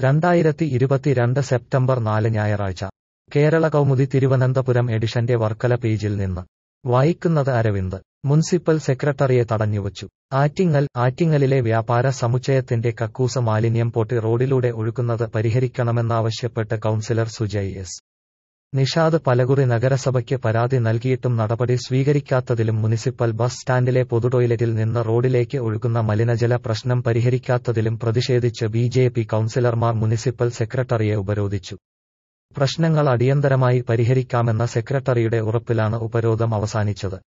2022 September 4 ഞായറാഴ്ച കേരള കൗമുദി തിരുവനന്തപുരം എഡിഷന്റെ വർക്കല പേജിൽ നിന്ന് വായിക്കുന്നത് അരവിന്ദ്. മുനിസിപ്പൽ സെക്രട്ടറിയെ തടഞ്ഞുവച്ചു. ആറ്റിങ്ങലിലെ വ്യാപാര സമുച്ചയത്തിന്റെ കക്കൂസ് മാലിന്യം പൊട്ടി റോഡിലൂടെ ഒഴുകുന്നത് പരിഹരിക്കണമെന്നാവശ്യപ്പെട്ട് കൗൺസിലർ സുജയ് എസ്. നിഷാദ് പലകുറി നഗരസഭയ്ക്ക് പരാതി നൽകിയിട്ടും നടപടി സ്വീകരിക്കാത്തതിലും മുനിസിപ്പൽ ബസ് സ്റ്റാൻഡിലെ പൊതുടോയ്ലറ്റിൽ നിന്ന് റോഡിലേക്ക് ഒഴുകുന്ന മലിനജല പ്രശ്നം പരിഹരിക്കാത്തതിലും പ്രതിഷേധിച്ച് ബിജെപി കൗൺസിലർമാർ മുനിസിപ്പൽ സെക്രട്ടറിയെ ഉപരോധിച്ചു. പ്രശ്നങ്ങൾ അടിയന്തരമായി പരിഹരിക്കാമെന്ന സെക്രട്ടറിയുടെ ഉറപ്പിലാണ് ഉപരോധം അവസാനിച്ചത്.